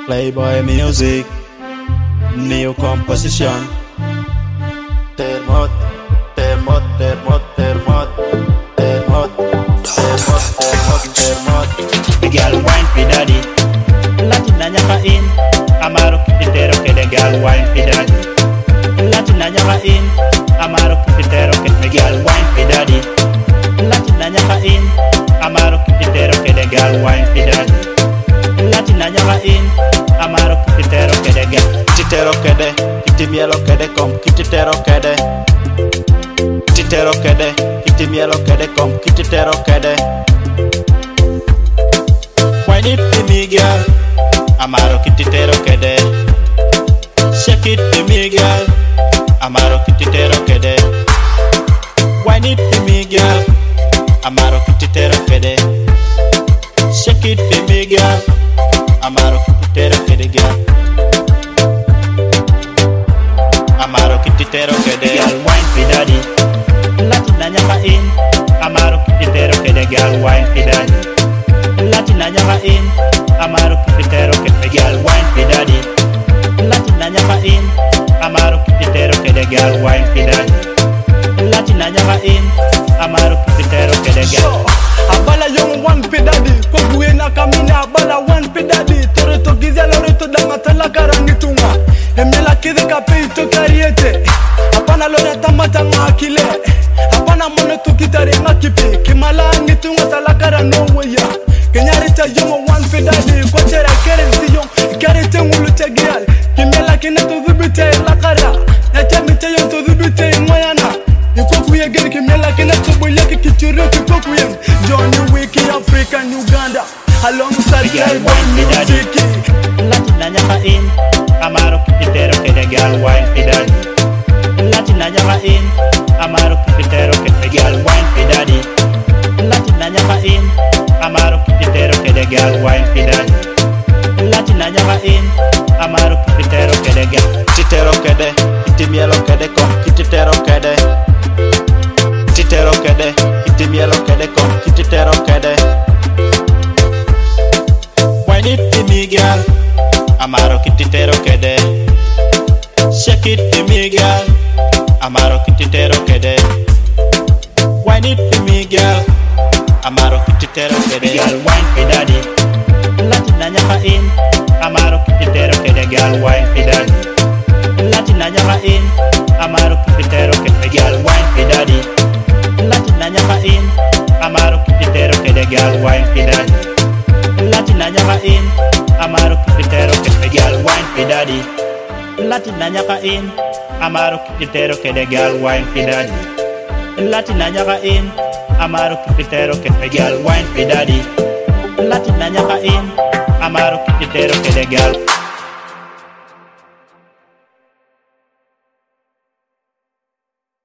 Playboy Music, new composition. Termot, termot, termot, termot, termot, termot, termot, termot. The girl wine for daddy. Latin na nyakain. Amaro kititero ke the girl wine for daddy. Latin na nyakain. Amaro kititero ke the girl wine for daddy. Latin na nyakain. Amaro kititero ke the girl wine for daddy. Latin na nyakain. Amaro kititero ke the girl. Kititero kede, kitimielo kede kom kititero kede. Kititero kede, kitimielo kede kom kititero kede. Wine it for me girl, Amaro kititero kede. Shake it for me girl, Amaro kititero kede. Wine it for me girl, Amaro kititero kede. Shake it for me girl, Amaro kititero kede girl. Amaro kititero kede. Girl wine for daddy. Latin na nyakain. Amaro kititero ke the girl wine for daddy. Latin na nyakain. Amaro kititero ke the girl wine for daddy. Latin na nyakain. Amaro kititero ke the girl wine for daddy. Latin na nyakain. Amaro kititero ke the girl. Abala yung one for daddy. Koguye na kamina abala one for daddy. Toreto gizya loreto dangatala karangitunga. Emela kide kapeito kariete. Apana loreta matanga akile. Apana mono tukitare ngakipi. Kimala ngitunga talakara no way. Kenyarita yung one for daddy. Kwachera kere siyon. Karete ngulu tegial. Kimela kine tuzubite lakara. Nachamite yung tuzubite ngoyana. Ikokuye geri kimela kine tubuleki kichuru kikokuye. Johnny Wiki African Uganda. Alongside girl Playboy wine for daddy. Music. Latin na nyakain. Amaro kititero ke the girl wine for daddy. Latin na nyakain. Amaro kititero ke the girl wine for daddy. Latin na nyakain. Amaro kititero ke the girl wine for daddy. Latin na nyakain. Amaro kititero ke the girl. Kititero kede, kitimielo kede kom kititero kede. Kititero kede, kitimielo kede kom kititero kede. Wine it for me girl, Amaro kititero kede. Shake it for me girl, Amaro kititero kede. Wine it for me girl, Amaro kititero kede. Girl wine for daddy. Latin na nyakain. Amaro kititero ke the girl wine for daddy. Latin na nyakain. Amaro kititero ke the girl wine for daddy. Latin na nyakain. Amaro kititero ke the girl wine for daddy. Latin na nyakain. Amaro kititero ke the girl wine for daddy. Latin na nyakain. Amaro kititero ke the girl wine for daddy. Latin na nyakain. Amaro kititero ke the girl wine for daddy. Latin na nyakain. Amaro kititero ke the girl